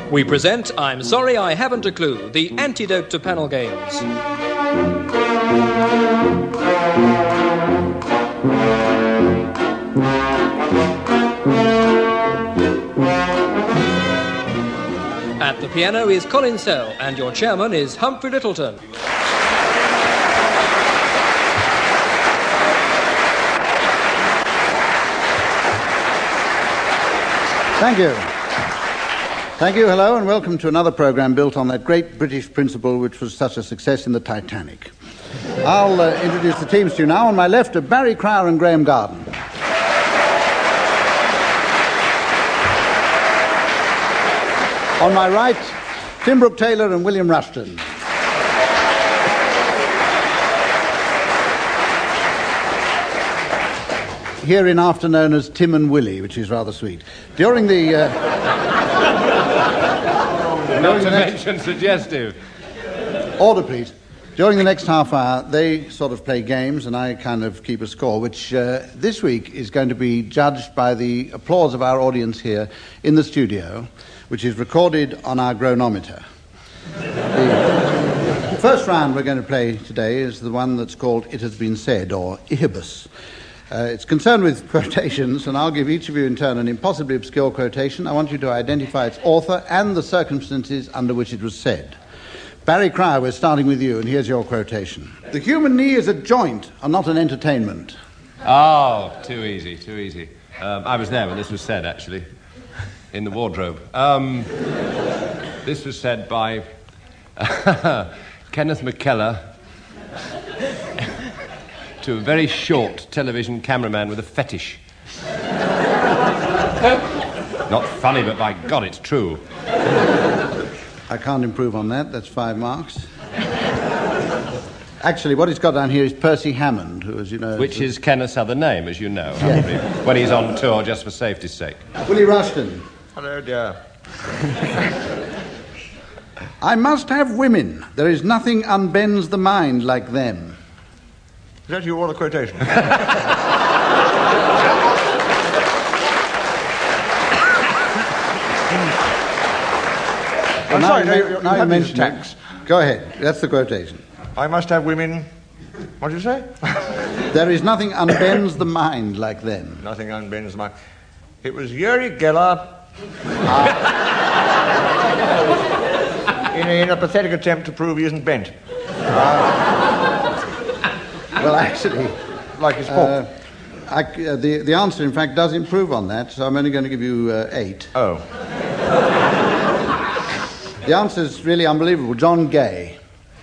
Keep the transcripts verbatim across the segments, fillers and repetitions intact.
We present I'm Sorry I Haven't a Clue, the antidote to panel games. At the piano is Colin Sell, and your chairman is Humphrey Littleton. Thank you. Thank you, hello, and welcome to another programme built on that great British principle which was such a success in the Titanic. I'll uh, introduce the teams to you now. On my left are Barry Cryer and Graham Garden. On my right, Tim Brooke-Taylor and William Rushton. Hereinafter known as Tim and Willie, which is rather sweet. During the... Uh, Not to mention suggestive. Order, please. During the next half hour, they sort of play games and I kind of keep a score, which uh, this week is going to be judged by the applause of our audience here in the studio, which is recorded on our Gronometer. The first round we're going to play today is the one that's called It Has Been Said, or Ihibus. Uh, it's concerned with quotations, and I'll give each of you in turn an impossibly obscure quotation. I want you to identify its author and the circumstances under which it was said. Barry Cryer, we're starting with you, and here's your quotation. The human knee is a joint and not an entertainment. Oh, too easy, too easy. Um, I was there when this was said, actually, in the wardrobe. Um, this was said by Kenneth McKellar to a very short television cameraman with a fetish. Not funny, but by God, it's true. I can't improve on that. That's five marks. Actually, what it's got down here is Percy Hammond, who, as you know... Which is Kenneth's other name, as you know, yeah. when he's on tour just for safety's sake. Willie Rushton. Hello, dear. I must have women. There is nothing unbends the mind like them. Is that your order quotation? I'm sorry, no, you, you now have you these attacks. Go ahead. That's the quotation. I must have women... What did you say? There is nothing unbends the mind like them. Nothing unbends the mind. It was Uri Geller in, a, in a pathetic attempt to prove he isn't bent. Uh, well, actually... Like his fork. Uh, I, uh, the, the answer, in fact, does improve on that, so I'm only going to give you uh, eight. Oh. The answer is really unbelievable. John Gay.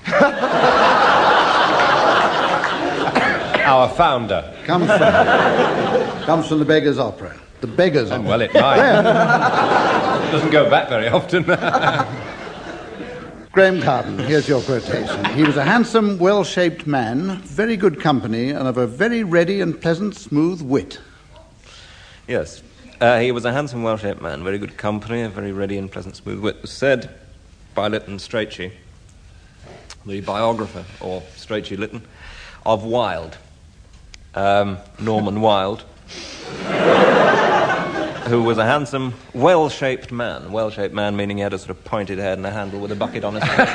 Our founder. Comes from, comes from the Beggar's Opera. The Beggar's Opera. Well, it might. It doesn't go back very often. Graham Garden, here's your quotation. He was a handsome, well-shaped man, very good company, and of a very ready and pleasant, smooth wit. Yes. Uh, he was a handsome, well-shaped man, very good company, a very ready and pleasant, smooth wit. It was said by Lytton Strachey, the biographer, or Strachey Lytton, of Wilde, um, Norman Wilde, who was a handsome, well-shaped man. Well-shaped man meaning he had a sort of pointed head and a handle with a bucket on his head.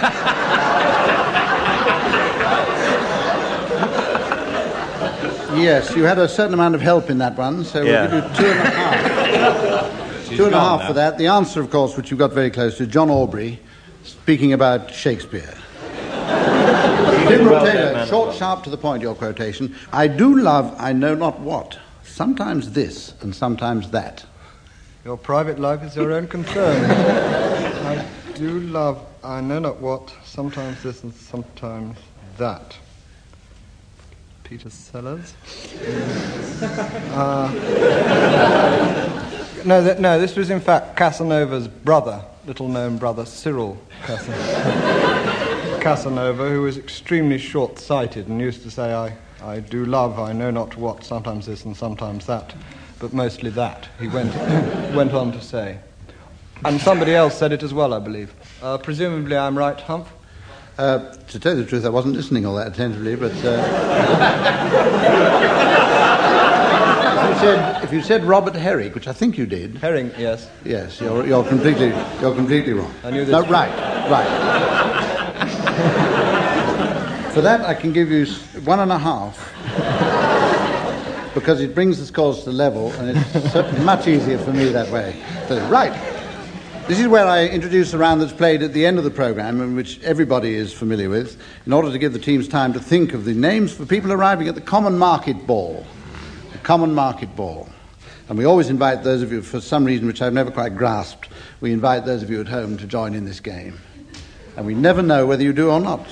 Yes, you had a certain amount of help in that one, so yeah. we'll give you two and a half. two and a half now. For that. The answer, of course, which you got very close to, John Aubrey, speaking about Shakespeare. Tim Brooke-Taylor, short, sharp, to the point, your quotation. I do love, I know not what. Sometimes this and sometimes that. Your private life is your own concern. I do love, I know not what, sometimes this and sometimes that. Peter Sellers. uh, no, th- no, this was in fact Casanova's brother, little-known brother Cyril Casanova. Casanova, who was extremely short-sighted and used to say, I, I do love, I know not what, sometimes this and sometimes that, but mostly that, he went, went on to say. And somebody else said it as well, I believe. Uh, presumably I'm right, Humph? Uh, to tell you the truth, I wasn't listening all that attentively, but... Uh... said if you said Robert Herrick, which I think you did. Herring, yes. Yes, you're you're completely you're completely wrong. I knew that. No, right, right. For that, I can give you s- one and a half, because it brings the scores to level, and it's so much easier for me that way. So, right. This is where I introduce a round that's played at the end of the programme, and which everybody is familiar with, in order to give the teams time to think of the names for people arriving at the Common Market Ball. The Common Market Ball. And we always invite those of you, for some reason which I've never quite grasped, we invite those of you at home to join in this game. And we never know whether you do or not.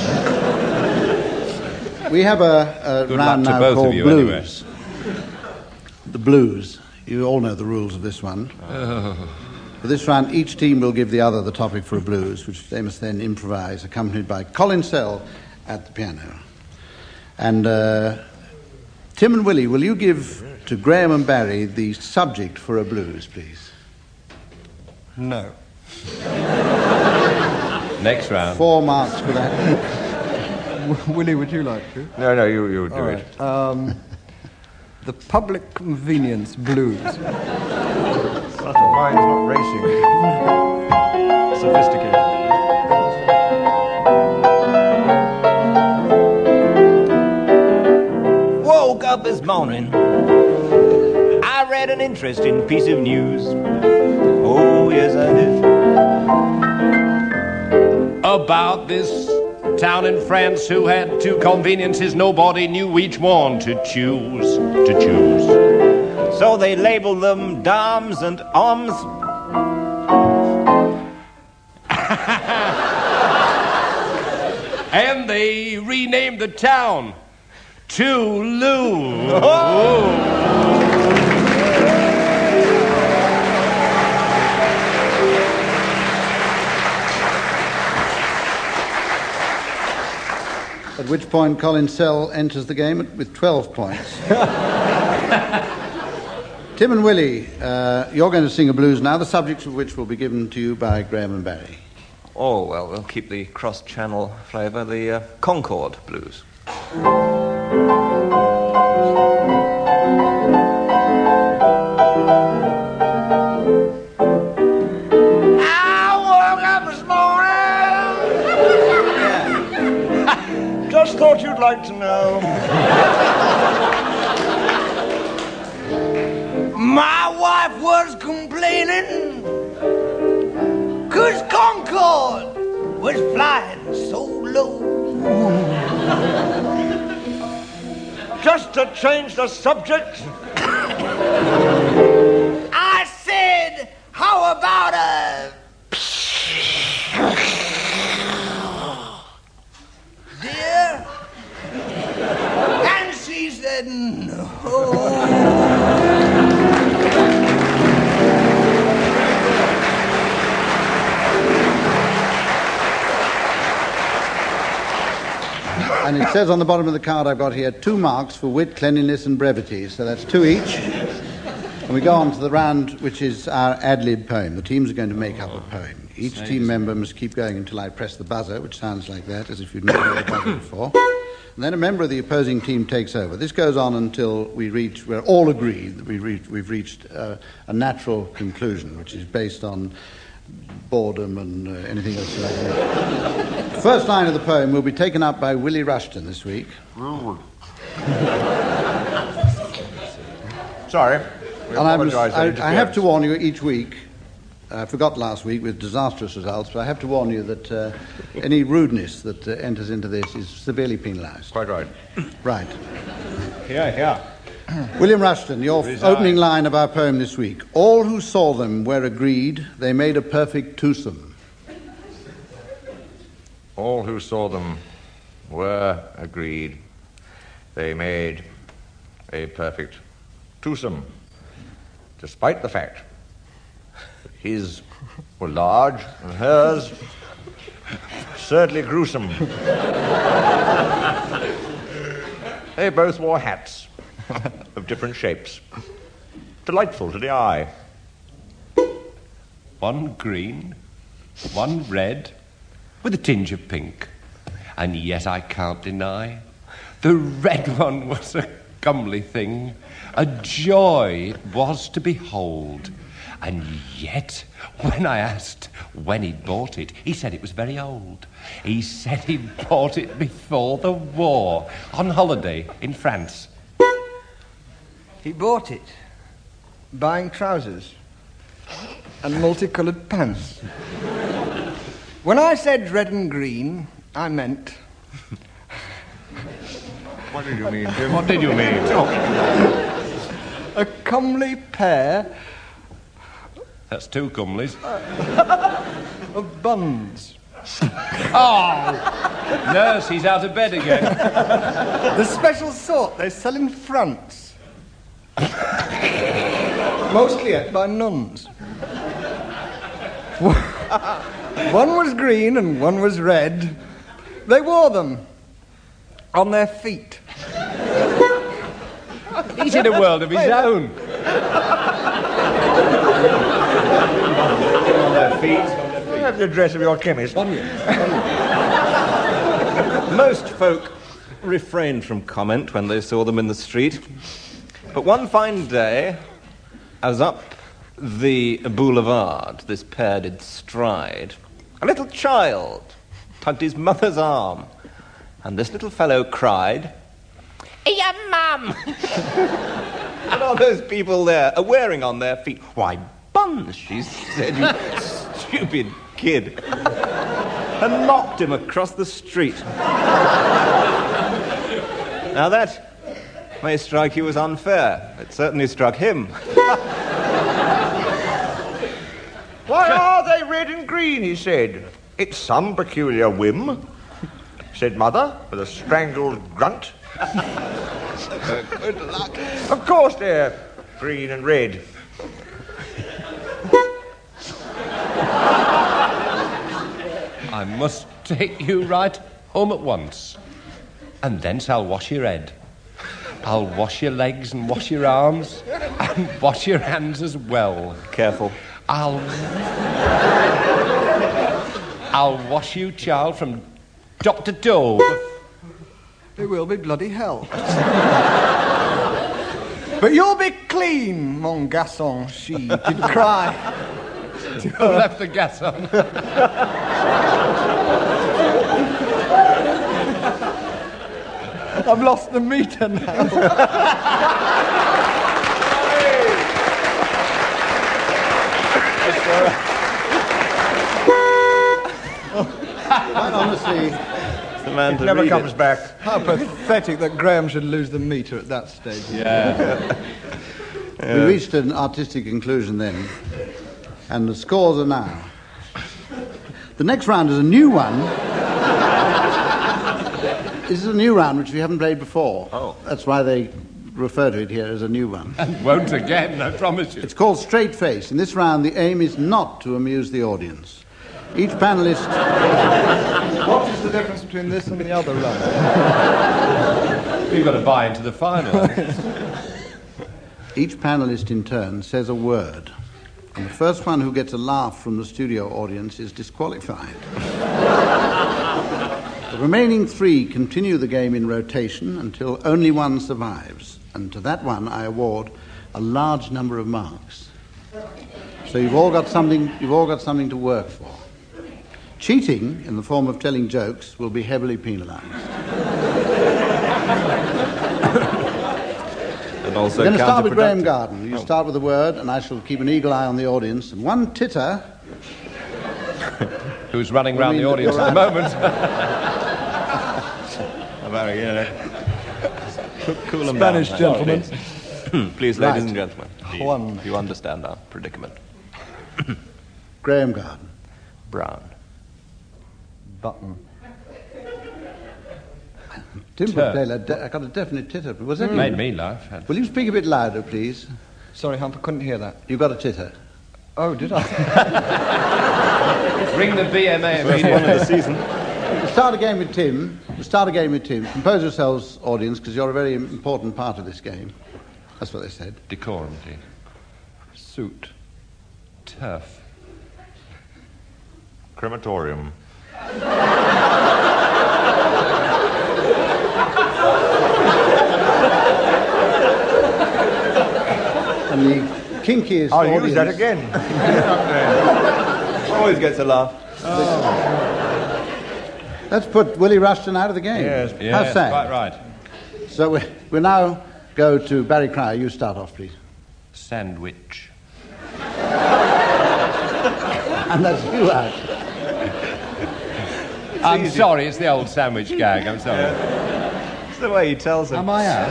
We have a, a Good round luck to now both of called you, Blues. The Blues. You all know the rules of this one. Oh. For this round, each team will give the other the topic for a blues, which they must then improvise, accompanied by Colin Sell at the piano. And uh, Tim and Willie, will you give to Graham and Barry the subject for a blues, please? No. Next round. Four marks for that. Willie, would you like to? No, no, you, you do All it. right. Um, the Public Convenience Blues. Mine's not racing. Sophisticated. Woke up this morning, I read an interesting piece of news. Oh, yes, I did. About this town in France who had two conveniences nobody knew which one to choose, to choose. So they labeled them Doms and Oms. And they renamed the town to Lou. Oh. At which point Colin Sell enters the game with twelve points. Tim and Willie, uh, you're going to sing a blues now, the subjects of which will be given to you by Graham and Barry. Oh, well, we'll keep the cross-channel flavour, the uh, Concord Blues. Just thought you'd like to know. My wife was complaining 'cause Concorde was flying so low. Just to change the subject, I said, how about a... dear? And she said, no. And it says on the bottom of the card I've got here, two marks for wit, cleanliness and brevity. So that's two each. And we go on to the round, which is our ad-lib poem. The teams are going to make up a poem. Each team member must keep going until I press the buzzer, which sounds like that, as if you'd never heard the buzzer before. And then a member of the opposing team takes over. This goes on until we reach, we're all agreed that we reach, we've reached uh, a natural conclusion, which is based on boredom and uh, anything else you like. The first line of the poem will be taken up by Willie Rushton this week. sorry. We And I, was, apologise for I, I interference. have to warn you each week, I forgot last week with disastrous results, but I have to warn you that uh, any rudeness that uh, enters into this is severely penalised. Quite right. Right. Here, here. William Rushton, your f- Resign. opening line of our poem this week. All who saw them were agreed they made a perfect twosome. All who saw them were agreed they made a perfect twosome, despite the fact that his were large and hers certainly gruesome. They both wore hats of different shapes, delightful to the eye. One green, one red, with a tinge of pink. And yet I can't deny, the red one was a comely thing. A joy it was to behold. And yet, when I asked when he'd bought it, he said it was very old. He said he'd bought it before the war, on holiday in France. He bought it, buying trousers and multicoloured pants. When I said red and green, I meant... What did you mean, Jim? What did you mean? a comely pair... That's two comelies. of buns. Oh! Nurse, he's out of bed again. The special sort they sell in France. Mostly ate by nuns. One was green and one was red. They wore them on their feet. He's in a world of his own. On their feet. I have the address of your chemist. Most folk refrained from comment when they saw them in the street. But one fine day, as up the boulevard this pair did stride, a little child tugged his mother's arm, and this little fellow cried, "Yeah, Mum!" And all those people there are wearing on their feet, "Why, buns," she said, "you stupid kid," and knocked him across the street. Now that may strike you as unfair. It certainly struck him. Why are they red and green, he said. It's some peculiar whim, said Mother, with a strangled grunt. Good luck. Of course they're green and red. I must take you right home at once, and thence I'll wash your head. I'll wash your legs and wash your arms, and wash your hands as well. Careful. I'll... I'll wash you, child, from top to toe. It will be bloody hell. But you'll be clean, mon garçon, she did cry. Who left the gas on? I've lost the meter now. Quite honestly, The man It to never read comes it. back. How pathetic that Graham should lose the meter at that stage. Yeah. we reached an artistic conclusion then, and the scores are now. The next round is a new one. This is a new round which we haven't played before. Oh. That's why they refer to it here as a new one. And won't again, I promise you. It's called Straight Face. In this round, the aim is not to amuse the audience. Each panellist... What is the difference between this and the other round? We've got to buy into the final. Each panellist in turn says a word, and the first one who gets a laugh from the studio audience is disqualified. The remaining three continue the game in rotation until only one survives, and to that one I award a large number of marks. So you've all got something, you've all got something to work for. Cheating, in the form of telling jokes, will be heavily penalised. And also We're going to start with Graham counterproductive. Garden. You start with a word, and I shall keep an eagle eye on the audience. And one titter... Who's running round mean the that audience you're at the moment. About, you know, cool them Spanish down. gentlemen. Please, Right. ladies and gentlemen, do you, Juan. do you understand our predicament? Graham Garden. Brown. Button. Tim Titter. would play like de- I got a definite titter. Was that you? Made me laugh. Will you speak a bit louder, please? Sorry, Hump, I couldn't hear that. You got a titter. Oh, did I? Ring the B M A First one of the season. We'll start a game with Tim. We'll start a game with Tim. Compose yourselves, audience, because you're a very important part of this game. That's what they said. Decorum, please. Suit. Turf. Crematorium. And the kinkiest I'll audience... use that again. Always gets a laugh. Let's put Willie Rushton out of the game. Yes. How Yes, sad. quite right. So we, we now go to Barry Cryer. You start off, please. Sandwich. And that's you out. I'm sorry, it's the old sandwich gag, I'm sorry. It's the way he tells them. Am I out?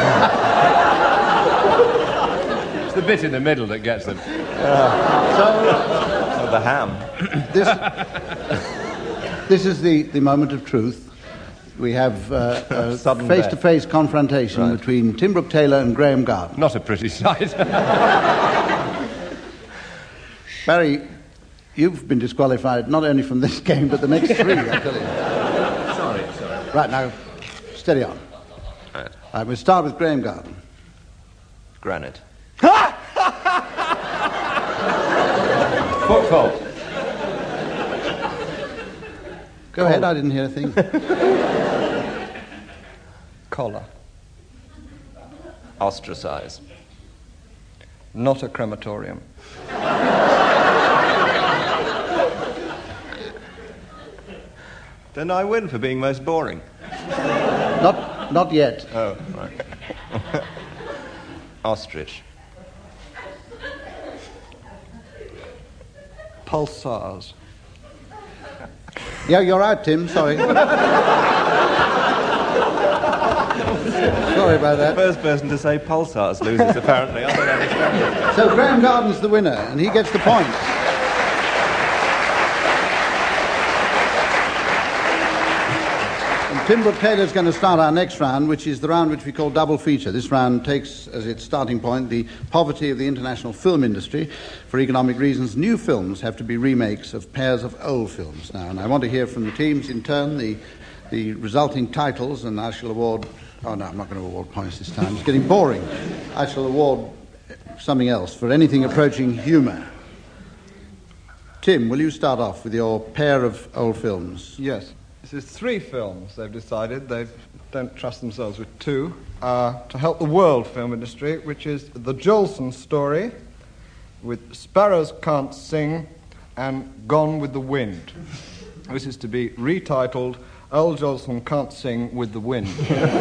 It's the bit in the middle that gets them. So Oh, the ham. this, this is the, the moment of truth. We have uh, a Sudden face-to-face confrontation Right. between Tim Brooke Taylor and Graham Garden. Not a pretty sight. Barry, you've been disqualified not only from this game, but the next three, I tell you. Sorry, sorry. Right, now, steady on. Right. Right, we'll start with Graham Garden. Granite. Foot fault. Go ahead, I didn't hear a thing. Collar. Ostracize. Not a crematorium. Then I win for being most boring. Not, not yet. Oh, right. Ostrich. Pulsars. Yeah, you're out, Tim, sorry. Sorry about that. First person to say pulsars loses, apparently. I don't understand. So Graham Garden's the winner, and he gets the point. And Tim Brooke Taylor's going to start our next round, which is the round which we call double feature. This round takes as its starting point the poverty of the international film industry. For economic reasons, new films have to be remakes of pairs of old films now. And I want to hear from the teams in turn the, the resulting titles, and I shall award... Oh, no, I'm not going to award points this time. It's getting boring. I shall award something else for anything approaching humour. Tim, will you start off with your pair of old films? Yes. This is three films they've decided. They don't trust themselves with two. Uh, to help the world film industry, which is The Jolson Story, with Sparrows Can't Sing, and Gone with the Wind. This is to be retitled Old Jolson Can't Sing with the Wind.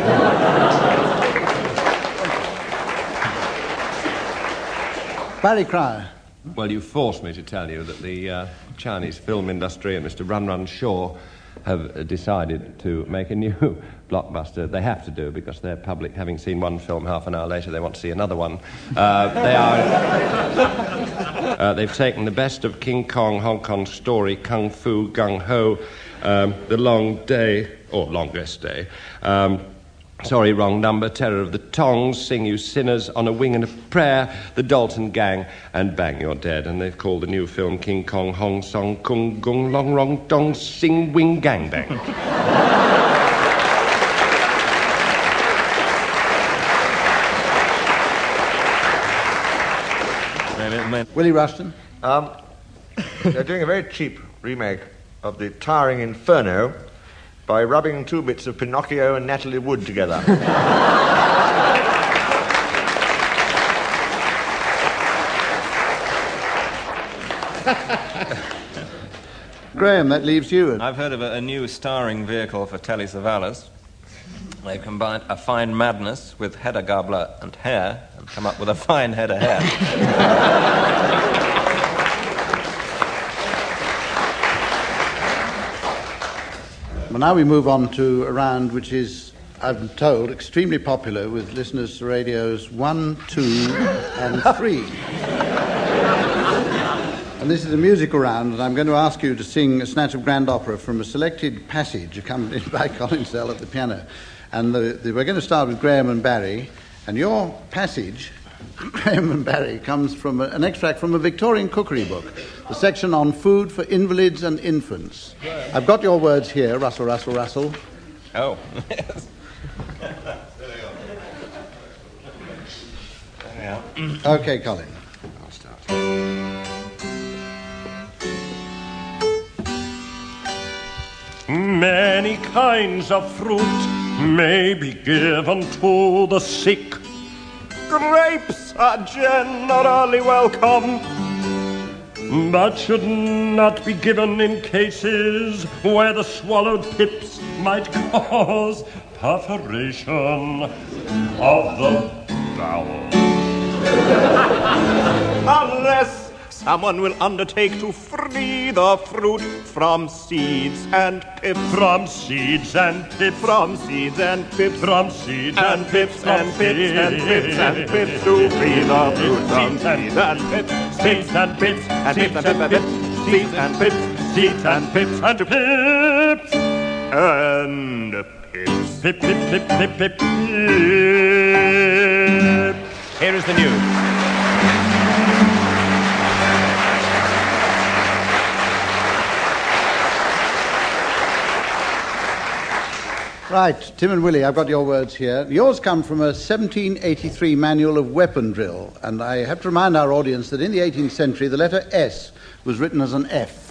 Barry Cryer. Well, you forced me to tell you that the uh, Chinese film industry and Mister Run Run Shaw have uh, decided to make a new blockbuster. They have to do, because their public, having seen one film half an hour later, they want to see another one. Uh, they are... uh, they've taken the best of King Kong, Hong Kong Story, Kung Fu, Gung Ho, um, The Long Day, or Longest Day, um, Sorry, Wrong Number, Terror of the Tongs, Sing You Sinners, On a Wing and a Prayer, The Dalton Gang, and Bang You're Dead. And they've called the new film King Kong, Hong Song, Kung, Gung, Long, Rong, Dong, Sing, Wing, Gang, Bang. Willie Rushton. Um, they're doing a very cheap remake of the Towering Inferno by rubbing two bits of Pinocchio and Natalie Wood together. Graham, that leaves you. I've heard of a, a new starring vehicle for Telly Savalas. They've combined a fine madness with Hedda Gabler and hair and come up with a fine head of hair. Well, now we move on to a round which is, I'm told, extremely popular with listeners to radios one, two, and three. And this is a musical round, and I'm going to ask you to sing a snatch of grand opera from a selected passage accompanied by Colin Sell at the piano. And the, the, we're going to start with Graham and Barry, and your passage, Graham and Barry, comes from a, an extract from a Victorian cookery book, the section on food for invalids and infants. I've got your words here, Russell, Russell, Russell. Oh, yes. There we are. Okay, Colin. I'll start. Many kinds of fruit may be given to the sick, grapes are generally welcome, but should not be given in cases where the swallowed pips might cause perforation of the bowel. Unless someone will undertake to free the fruit from seeds and pips. From seeds and pips. From seeds and pips. From seeds and pips and pips and pips and pips to free the fruit from seeds and pips. Seeds and pips. And pips and pips and pips. Seeds and pips. Seeds and pips and pips. And pips. Pip, pip, pip, pip, pip, pip. Here is the news. Right, Tim and Willie, I've got your words here. Yours come from a seventeen eighty-three manual of weapon drill, and I have to remind our audience that in the eighteenth century the letter S was written as an F.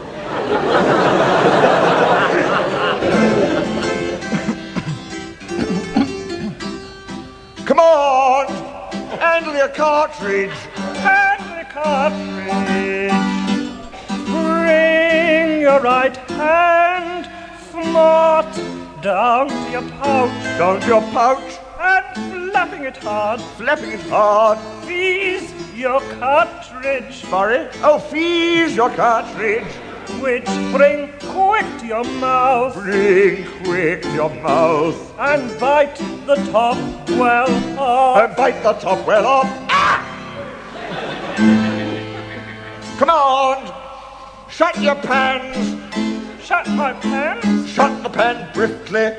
Come on! Handle your cartridge! Handle your cartridge. Bring your right hand smart down to your pouch. Down to your pouch. And flapping it hard. Flapping it hard. Fees your cartridge. Sorry? Oh, fees your cartridge. Which bring quick to your mouth. Bring quick to your mouth. And bite the top well off. And bite the top well off. Ah! Come on! Shut your pans. Shut my pans. Shut the pan briskly.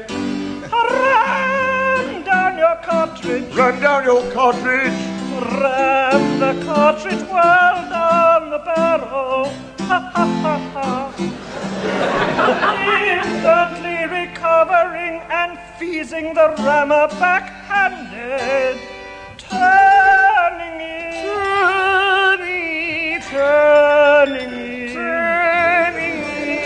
Ram down your cartridge. Run down your cartridge. Ram the cartridge well down the barrel. Ha ha ha ha. Instantly recovering and feezing the rammer backhanded. Turning it. Turning it. Turning it. Turning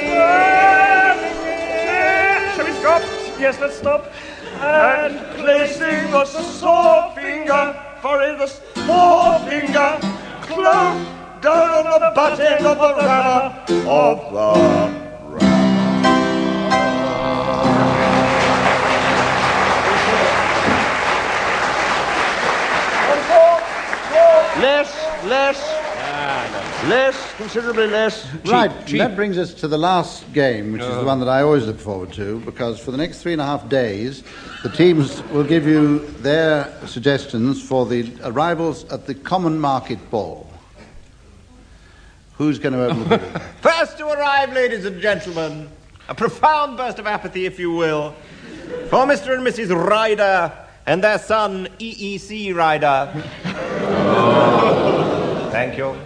it. Shall we stop? Yes, let's stop. And, and placing the sore finger, for the sore finger, close down on the butt end of the rammer of the rammer. Less, less, less, considerably less. Cheap, right, cheap. That brings us to the last game, which uh. is the one that I always look forward to, because for the next three and a half days, the teams will give you their suggestions for the arrivals at the Common Market Ball. Who's going to open the ball? First to arrive, ladies and gentlemen, a profound burst of apathy, if you will, for Mister and Missus Ryder and their son, E E C Ryder. Oh. Thank you.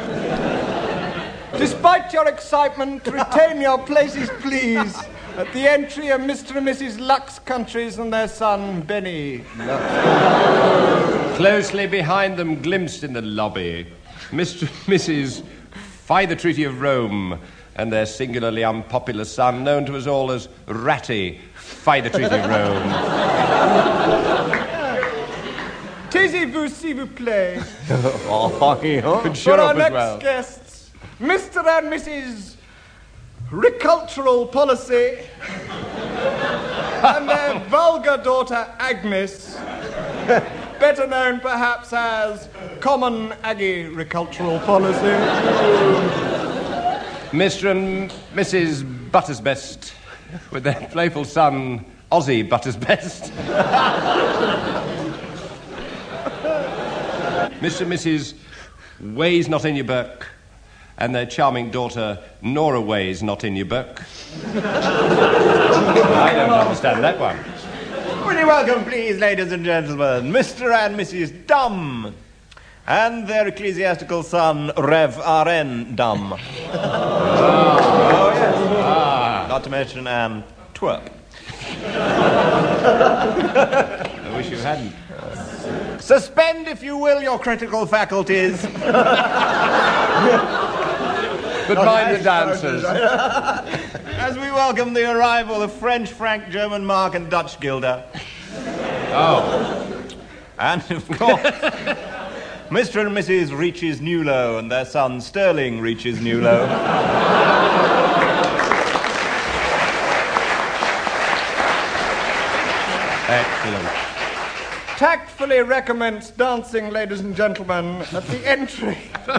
Despite your excitement, retain your places, please, at the entry of Mister and Missus Lux Countries and their son, Benny Lux. Closely behind them, glimpsed in the lobby, Mister and Missus Fie the Treaty of Rome and their singularly unpopular son, known to us all as Ratty, Fie the Treaty of Rome. Taisez-vous, s'il vous plaît. Oh, funny, huh? Could For our up next as well. guests, Mister and Missus Recultural Policy and their vulgar daughter, Agnes, better known perhaps as Common Agricultural Policy. Mister and Missus Buttersbest, with their playful son, Ozzy Buttersbest. Mister and Missus Ways Not In Your Book, and their charming daughter, Nora Ways Not In Your Book. I don't understand that one. Will you welcome, please, ladies and gentlemen, Mister and Missus Dumb, and their ecclesiastical son, Rev R N Dumb. Oh, oh yes. Ah. Not to mention Anne Twerp. I wish you hadn't. Suspend, if you will, your critical faculties. But mind the dancers. As we welcome the arrival of French, Frank, German, Mark, and Dutch Gilder. Oh. And, of course, Mister and Missus Reaches Newlow and their son Sterling Reaches Newlow. Excellent. Tactfully recommends dancing, ladies and gentlemen, at the entry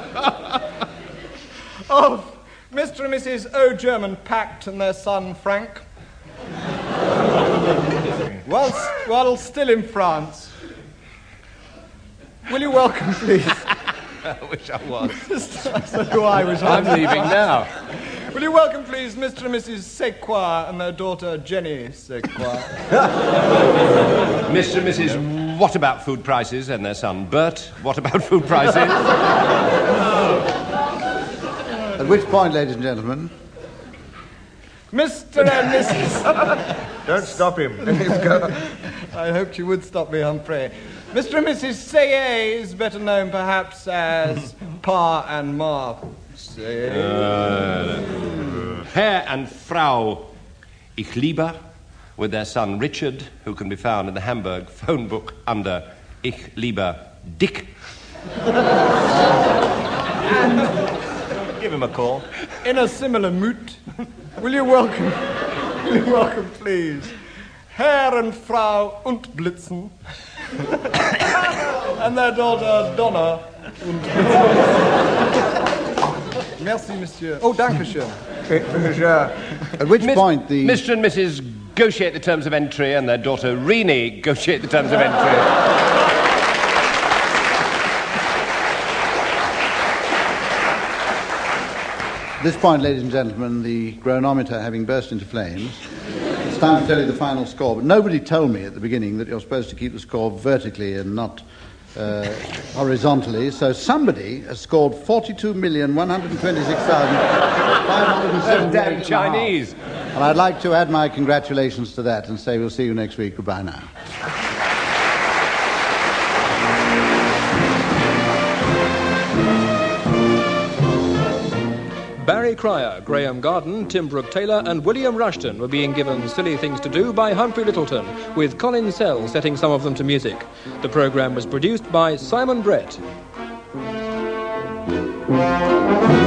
of Mister and Missus O. German Pact and their son Frank. Whilst, while still in France, will you welcome, please? I wish I was. So do I wish I was. I'm leaving now. Will you welcome, please, Mister and Missus Sequoia and their daughter Jenny Sequoia? Mister and Missus What About Food Prices and their son Bert. What about food prices? At which point, ladies and gentlemen... Mister and Missus Don't stop him. I hoped you would stop me, Humphrey. Mister and Missus Saye is better known perhaps as Pa and Ma. Saye. Uh, Herr and Frau Ich liebe, with their son Richard, who can be found in the Hamburg phone book under Ich liebe Dick. Give him a call. In a similar mood, will you welcome, will you welcome, please, Herr and Frau und Blitzen, and their daughter Donna und Blitzen. Merci, monsieur. Oh, danke schön. At which Miss, point the... Mister and Missus Negotiate the terms of entry, and their daughter renegotiate the terms of entry. At this point, ladies and gentlemen, the chronometer having burst into flames, it's time to tell you the final score. But nobody told me at the beginning that you're supposed to keep the score vertically and not uh, horizontally. So somebody has scored forty-two million one hundred twenty-six thousand five hundred seventy-eight. Damn Chinese. And I'd like to add my congratulations to that and say we'll see you next week. Goodbye now. Barry Cryer, Graham Garden, Tim Brooke-Taylor and William Rushton were being given Silly Things to Do by Humphrey Littleton, with Colin Sell setting some of them to music. The programme was produced by Simon Brett.